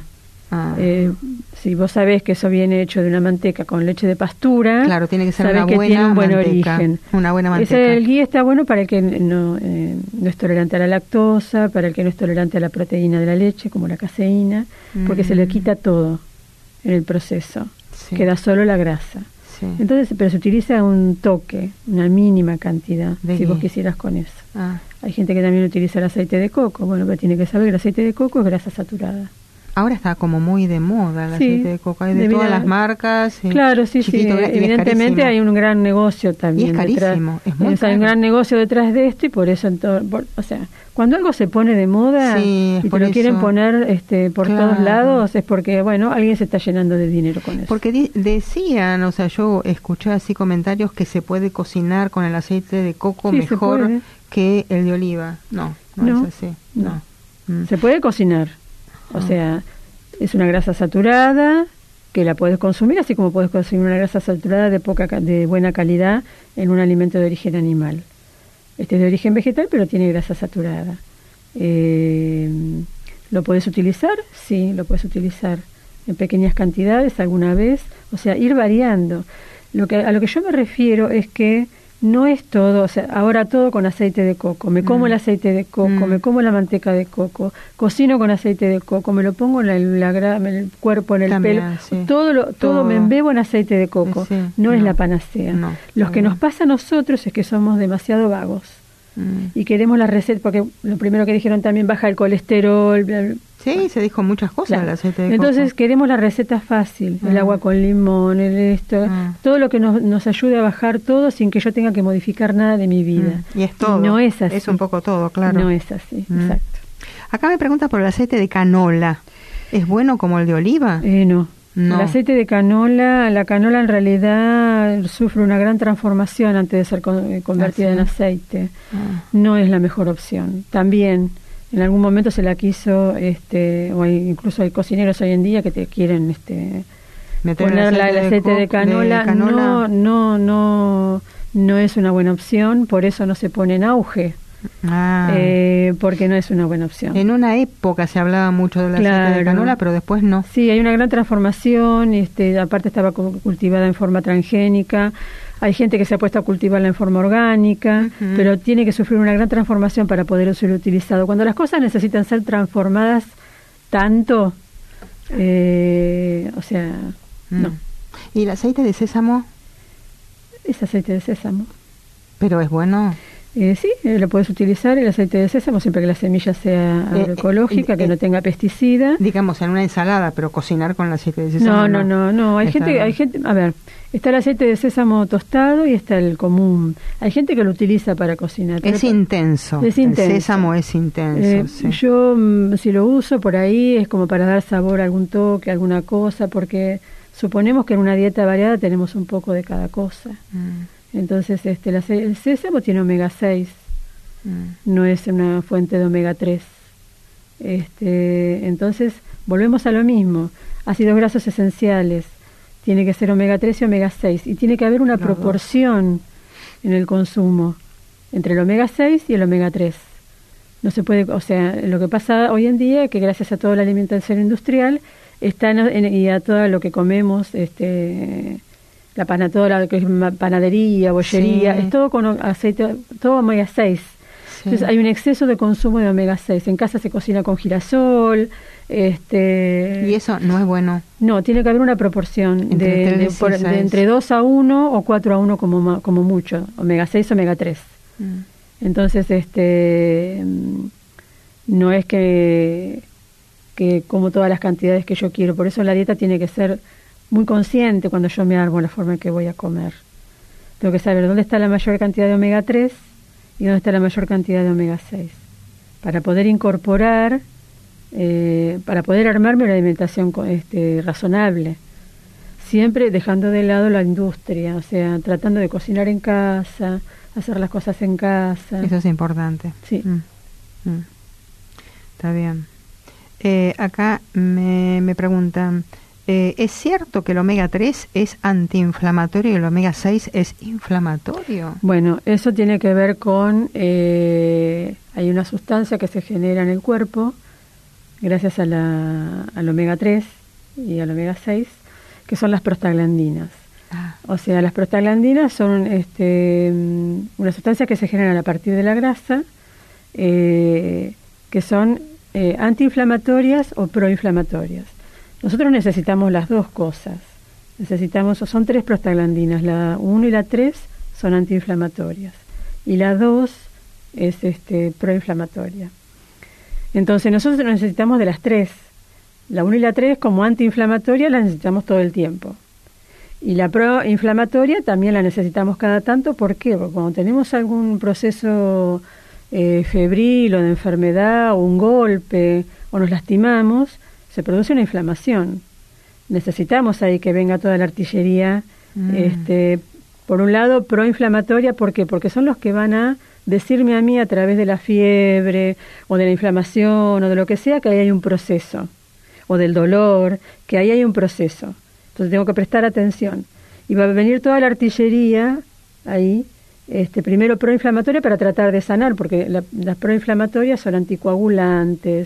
Si vos sabés que eso viene hecho de una manteca con leche de pastura, claro, tiene que ser sabés una que buena tiene un buen manteca, origen. Una buena manteca. El ghee está bueno para el que no es tolerante a la lactosa, para el que no es tolerante a la proteína de la leche, como la caseína, porque se le quita todo en el proceso. Queda solo la grasa. Entonces, pero se utiliza un toque, una mínima cantidad, si vos quisieras con eso. Hay gente que también utiliza el aceite de coco, pero tiene que saber que el aceite de coco es grasa saturada. Ahora está como muy de moda el aceite de coco, hay de todas las marcas. Claro, evidentemente hay un gran negocio también. Y es carísimo, es muy caro. Hay un gran negocio detrás de esto y por eso, cuando algo se pone de moda y te lo quieren poner por todos lados, es porque, alguien se está llenando de dinero con eso. Porque decían, yo escuché así comentarios que se puede cocinar con el aceite de coco mejor que el de oliva. No es así. No. Se puede cocinar. O sea, es una grasa saturada que la puedes consumir, así como puedes consumir una grasa saturada de buena calidad en un alimento de origen animal. Es de origen vegetal, pero tiene grasa saturada. ¿Lo puedes utilizar? Sí, lo puedes utilizar. en pequeñas cantidades alguna vez, o sea, ir variando. A lo que yo me refiero es que no es todo, o sea, ahora todo con aceite de coco. Me como el aceite de coco, me como la manteca de coco, cocino con aceite de coco, me lo pongo en el cuerpo, en el también, pelo, sí. todo me embebo en aceite de coco. Sí, no es la panacea. No, Lo que nos pasa a nosotros es que somos demasiado vagos y queremos la receta, porque lo primero que dijeron también baja el colesterol. Sí, se dijo muchas cosas del aceite de Entonces coco. queremos la receta fácil, el agua con limón, todo lo que nos ayude a bajar todo sin que yo tenga que modificar nada de mi vida. Y es todo. No es así. Es un poco todo, claro. No es así, exacto. Acá me pregunta por el aceite de canola. ¿Es bueno como el de oliva? No. No. El aceite de canola, la canola en realidad sufre una gran transformación antes de ser convertida en aceite. No es la mejor opción. También en algún momento se la quiso, incluso hay cocineros hoy en día que te quieren poner el aceite de canola. No es una buena opción, por eso no se pone en auge. Porque no es una buena opción. En una época se hablaba mucho del aceite de canola, pero después no. Sí, hay una gran transformación, aparte estaba cultivada en forma transgénica. Hay gente que se ha puesto a cultivarla en forma orgánica, pero tiene que sufrir una gran transformación para poder ser utilizado. Cuando las cosas necesitan ser transformadas tanto, no. ¿Y el aceite de sésamo? Es aceite de sésamo. ¿Pero es bueno? Sí, lo puedes utilizar, el aceite de sésamo, siempre que la semilla sea agroecológica, que no tenga pesticida. Digamos, en una ensalada, pero cocinar con el aceite de sésamo. No. Hay gente, a ver, está el aceite de sésamo tostado y está el común. Hay gente que lo utiliza para cocinar. Es intenso. El sésamo es intenso. Sí. Yo, si lo uso por ahí, es como para dar sabor a algún toque, alguna cosa, porque suponemos que en una dieta variada tenemos un poco de cada cosa. Entonces, el sésamo tiene omega 6, no es una fuente de omega 3. Entonces, volvemos a lo mismo. Ácidos grasos esenciales, tiene que ser omega 3 y omega 6. Y tiene que haber una proporción en el consumo entre el omega 6 y el omega 3. No se puede, o sea, lo que pasa hoy en día es que gracias a toda la alimentación industrial y a todo lo que comemos, toda la que es panadería, bollería, es todo con aceite, todo omega 6. Sí. Entonces hay un exceso de consumo de omega 6. En casa se cocina con girasol. ¿Y eso no es bueno? No, tiene que haber una proporción de entre 2 a 1 o 4 a 1 como mucho. Omega 6, omega 3. Entonces, no es que como todas las cantidades que yo quiero. Por eso la dieta tiene que ser muy consciente cuando yo me armo la forma en que voy a comer. Tengo que saber dónde está la mayor cantidad de omega 3 y dónde está la mayor cantidad de omega 6 para poder incorporar, para poder armarme una alimentación razonable, siempre dejando de lado la industria, o sea, tratando de cocinar en casa, hacer las cosas en casa. Eso es importante. Sí. Está bien. Acá me preguntan, ¿es cierto que el omega 3 es antiinflamatorio y el omega 6 es inflamatorio? Bueno, eso tiene que ver con... hay una sustancia que se genera en el cuerpo gracias al omega 3 y al omega 6, que son las prostaglandinas. O sea, las prostaglandinas son una sustancia que se generan a partir de la grasa, que son antiinflamatorias o proinflamatorias. Nosotros necesitamos las dos cosas. Son 3 prostaglandinas. La 1 y la 3 son antiinflamatorias. Y la 2 es proinflamatoria. Entonces nosotros necesitamos de las 3. La 1 y la 3 como antiinflamatoria las necesitamos todo el tiempo. Y la proinflamatoria también la necesitamos cada tanto. ¿Por qué? Porque cuando tenemos algún proceso febril o de enfermedad o un golpe o nos lastimamos, se produce una inflamación. Necesitamos ahí que venga toda la artillería, por un lado proinflamatoria, ¿por qué? Porque son los que van a decirme a mí a través de la fiebre o de la inflamación o de lo que sea que ahí hay un proceso, o del dolor, que ahí hay un proceso. Entonces tengo que prestar atención. Y va a venir toda la artillería ahí, primero proinflamatoria para tratar de sanar, porque las proinflamatorias son anticoagulantes,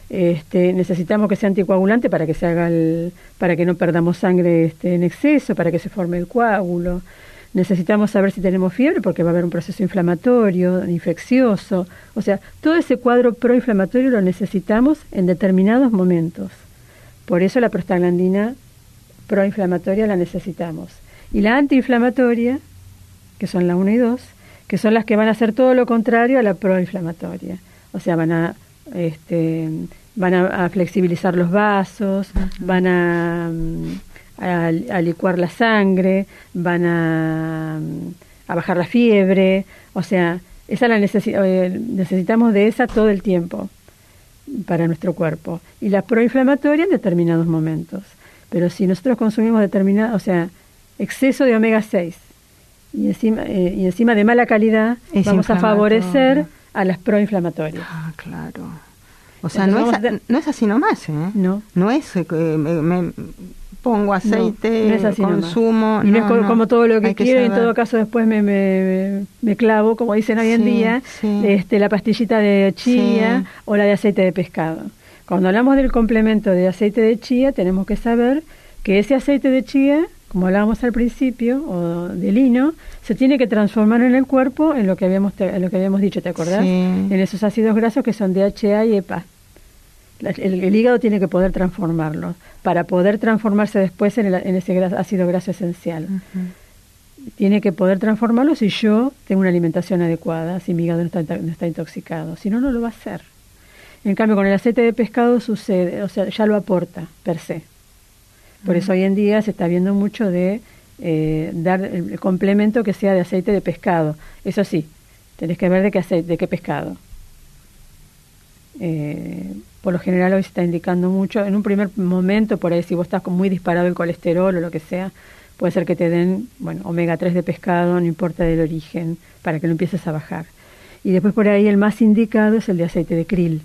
necesitamos que sea anticoagulante para que se haga para que no perdamos sangre en exceso, para que se forme el coágulo. Necesitamos saber si tenemos fiebre porque va a haber un proceso inflamatorio, infeccioso. O sea, todo ese cuadro proinflamatorio lo necesitamos en determinados momentos. Por eso la prostaglandina proinflamatoria la necesitamos. Y la antiinflamatoria, que son la 1 y 2, que son las que van a hacer todo lo contrario a la proinflamatoria. O sea, van a flexibilizar los vasos, van a licuar la sangre, van a bajar la fiebre. O sea, esa necesitamos de esa todo el tiempo para nuestro cuerpo. Y la proinflamatoria en determinados momentos. Pero si nosotros consumimos exceso de omega 6 y encima de mala calidad, vamos a favorecer a las proinflamatorias. Ah, claro. O sea, no es así nomás, ¿eh? No es me pongo aceite, no es así consumo. Y no es como todo lo que quiero, y en todo caso después me clavo, como dicen hoy en día, la pastillita de chía o la de aceite de pescado. Cuando hablamos del complemento de aceite de chía, tenemos que saber que ese aceite de chía, como hablábamos al principio, o de lino, se tiene que transformar en el cuerpo en lo que habíamos dicho, ¿te acordás? Sí. En esos ácidos grasos que son DHA y EPA. El hígado tiene que poder transformarlos para poder transformarse después en ese ácido graso esencial. Uh-huh. Tiene que poder transformarlo si yo tengo una alimentación adecuada, si mi hígado no está intoxicado. Si no, no lo va a hacer. En cambio, con el aceite de pescado sucede, o sea, ya lo aporta per se. Por eso hoy en día se está viendo mucho de dar el complemento que sea de aceite de pescado. Eso sí, tenés que ver de qué pescado. Por lo general hoy se está indicando mucho, en un primer momento, por ahí si vos estás muy disparado el colesterol o lo que sea, puede ser que te den, omega 3 de pescado, no importa del origen, para que lo empieces a bajar. Y después por ahí el más indicado es el de aceite de krill.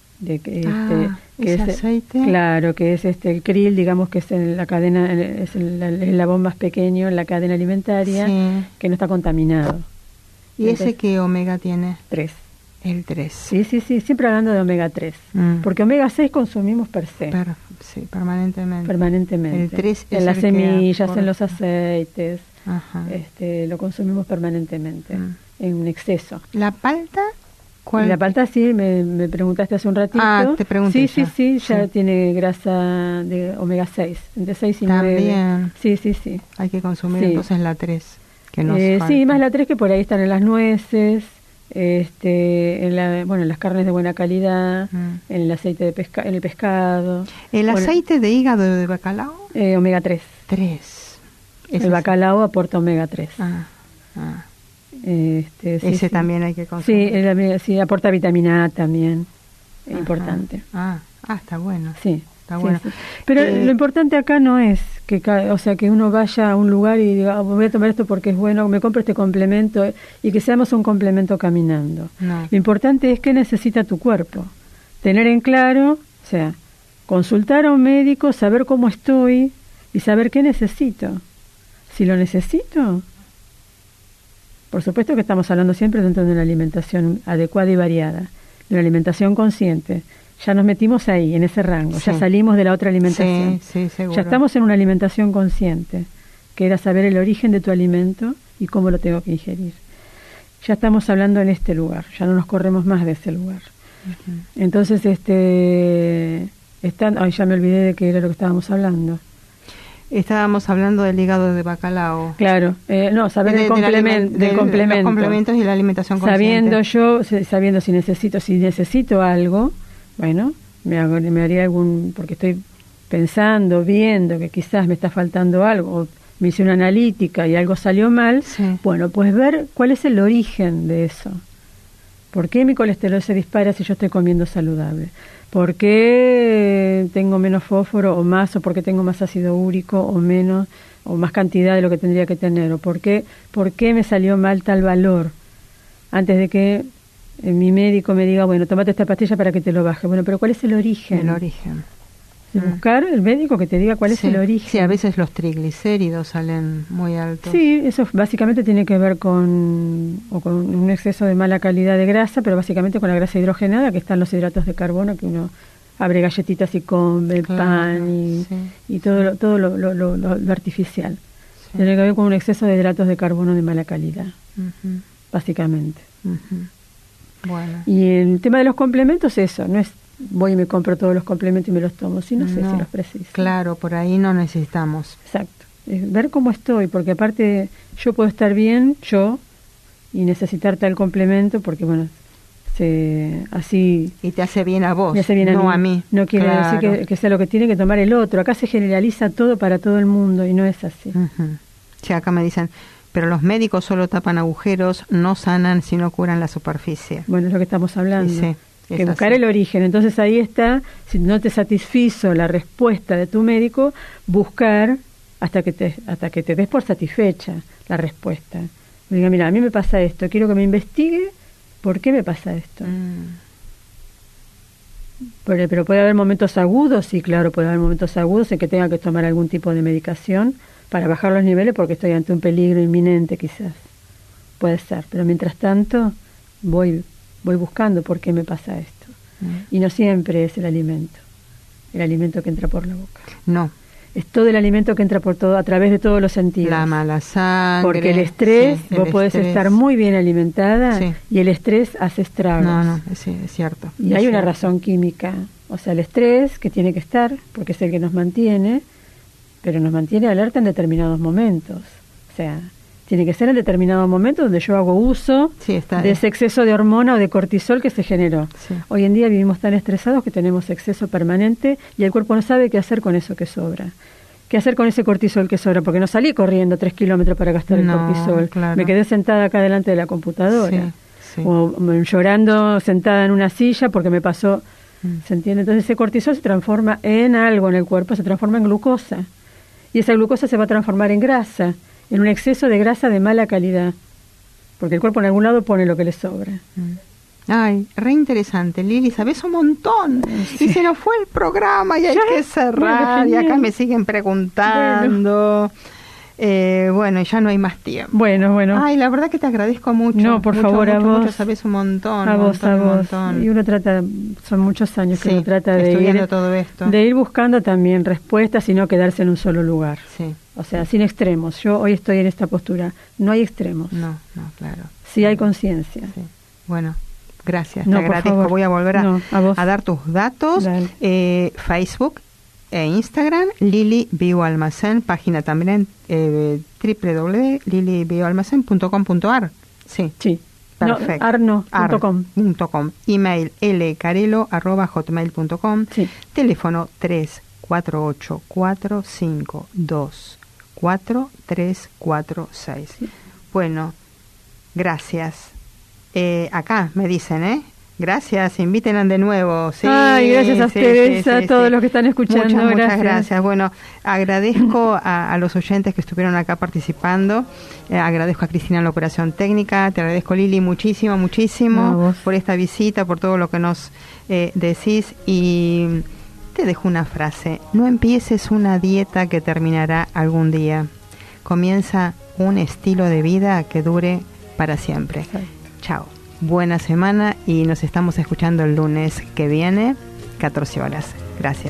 Aceite. Claro, que es el krill, digamos que es en la cadena, es el eslabón más pequeño en la cadena alimentaria, que no está contaminado. ¿Y entonces, ese qué omega tiene? 3. El 3. Sí, siempre hablando de omega 3. Porque omega 6 consumimos per se. Permanentemente. El 3 en las semillas, en los aceites. Ajá. Lo consumimos permanentemente, en exceso. ¿La palta? ¿Cuál? La palta sí, me preguntaste hace un ratito. Te pregunté. Sí, ya tiene grasa de omega 6, entre 6 y 9. También. Sí. Hay que consumir entonces la 3, que nos falta. Sí, más la 3 que por ahí están en las nueces, en las carnes de buena calidad, en el aceite de en el pescado. ¿El aceite de hígado de bacalao? Omega 3. 3. El bacalao aporta omega 3. Ese también hay que consumir. Sí, aporta vitamina A también. Es importante. Está bueno. Sí. Está bueno. Sí. Pero lo importante acá no es que uno vaya a un lugar y diga, voy a tomar esto porque es bueno, me compro este complemento, y que seamos un complemento caminando. No. Lo importante es qué necesita tu cuerpo. Tener en claro, consultar a un médico, saber cómo estoy y saber qué necesito. Si lo necesito, por supuesto que estamos hablando siempre dentro de una alimentación adecuada y variada, de una alimentación consciente. Ya nos metimos ahí, en ese rango, ya salimos de la otra alimentación. Sí, seguro. Ya estamos en una alimentación consciente, que era saber el origen de tu alimento y cómo lo tengo que ingerir. Ya estamos hablando en este lugar, ya no nos corremos más de ese lugar. Uh-huh. Entonces, ya me olvidé de qué era lo que estábamos hablando. Estábamos hablando del hígado de bacalao. Claro, saber del complemento. Los complementos y la alimentación consciente. Sabiendo si necesito algo, me haría porque estoy pensando, viendo que quizás me está faltando algo, o me hice una analítica y algo salió mal, pues ver cuál es el origen de eso. ¿Por qué mi colesterol se dispara si yo estoy comiendo saludable? ¿Por qué tengo menos fósforo o más? ¿O por qué tengo más ácido úrico o menos? ¿O más cantidad de lo que tendría que tener? ¿O por qué me salió mal tal valor? Antes de que mi médico me diga, tómate esta pastilla para que te lo baje. Pero ¿cuál es el origen? El origen. Buscar el médico que te diga cuál es el origen. Sí, a veces los triglicéridos salen muy altos. Sí, eso básicamente tiene que ver con un exceso de mala calidad de grasa, pero básicamente con la grasa hidrogenada, que están los hidratos de carbono que uno abre galletitas y come pan y todo lo artificial. Sí. Tiene que ver con un exceso de hidratos de carbono de mala calidad, básicamente. Bueno. Y el tema de los complementos, eso, no es voy y me compro todos los complementos y me los tomo, si no sé si los preciso. Claro, por ahí no necesitamos. Exacto. Ver cómo estoy, porque aparte yo puedo estar bien, y necesitar tal complemento, porque bueno, así... Y te hace bien a vos, me hace bien a mí. No quiere decir que sea lo que tiene que tomar el otro. Acá se generaliza todo para todo el mundo y no es así. Sí, acá me dicen, pero los médicos solo tapan agujeros, no sanan, sino curan la superficie. Bueno, es lo que estamos hablando. Sí, que buscar el origen. Entonces ahí está, si no te satisfizo la respuesta de tu médico, buscar hasta que te des por satisfecha la respuesta. Diga, mira, a mí me pasa esto, quiero que me investigue por qué me pasa esto. Pero puede haber momentos agudos, sí, claro, puede haber momentos agudos en que tenga que tomar algún tipo de medicación para bajar los niveles porque estoy ante un peligro inminente quizás. Puede ser, pero mientras tanto voy buscando por qué me pasa esto. Y no siempre es el alimento que entra por la boca. No. Es todo el alimento que entra a través de todos los sentidos. La mala sangre. Porque el estrés, vos podés estar muy bien alimentada y el estrés hace estragos. Sí, es cierto. Y hay una razón química. O sea, el estrés que tiene que estar, porque es el que nos mantiene, pero nos mantiene alerta en determinados momentos. O sea, tiene que ser en determinados momentos donde yo hago uso de ese exceso de hormona o de cortisol que se generó. Sí. Hoy en día vivimos tan estresados que tenemos exceso permanente y el cuerpo no sabe qué hacer con eso que sobra. ¿Qué hacer con ese cortisol que sobra? Porque no salí corriendo 3 kilómetros para gastar el cortisol. Claro. Me quedé sentada acá delante de la computadora. O llorando sentada en una silla porque me pasó... ¿Se entiende? Entonces ese cortisol se transforma en algo en el cuerpo, se transforma en glucosa. Y esa glucosa se va a transformar en grasa, en un exceso de grasa de mala calidad, porque el cuerpo en algún lado pone lo que le sobra. Ay, re interesante, Lili, sabes un montón. Y se nos fue el programa y hay que cerrar. Y acá me siguen preguntando. Bueno, ya no hay más tiempo. Bueno. Ay, la verdad que te agradezco mucho. No, por favor, a vos. Sabes un montón. A vos. Y uno trata, son muchos años que uno trata de todo esto. De ir buscando también respuestas y no quedarse en un solo lugar. Sí. O sea, sin extremos. Yo hoy estoy en esta postura. No hay extremos. No, claro. Sí hay conciencia. Sí. Bueno, gracias. Te agradezco. Voy a volver a dar tus datos. Facebook e Instagram, Lili Bioalmacén, página también www.lilibioalmacén.com.ar. Sí. Perfecto. No, .com. Email lcarelo@hotmail.com. Sí. Teléfono 348-452-4346. Sí. Bueno, gracias. Acá me dicen, gracias, inviten de nuevo. Sí, ay, gracias a ustedes, a todos los que están escuchando. Muchas gracias. Bueno, agradezco a los oyentes que estuvieron acá participando. Agradezco a Cristina en la operación técnica. Te agradezco, Lili, muchísimo por esta visita, por todo lo que nos decís. Y te dejo una frase. No empieces una dieta que terminará algún día. Comienza un estilo de vida que dure para siempre. Chao. Buena semana y nos estamos escuchando el lunes que viene, 14 horas. Gracias.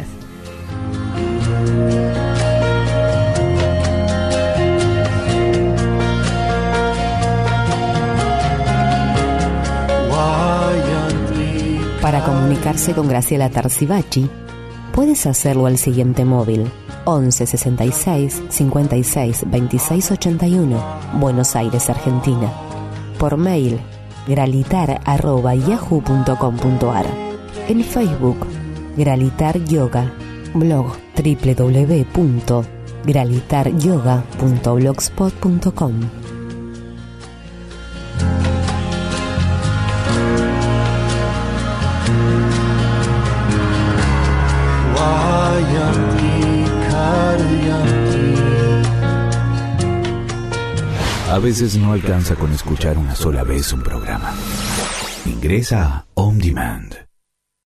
Para comunicarse con Graciela Tarzibachi, puedes hacerlo al siguiente móvil: 11 66 56 26 81, Buenos Aires, Argentina. Por mail gralitar@yahoo.com.ar. En Facebook, Gralitar Yoga. Blog www.gralitaryoga.blogspot.com. A veces no alcanza con escuchar una sola vez un programa. Ingresa a On Demand.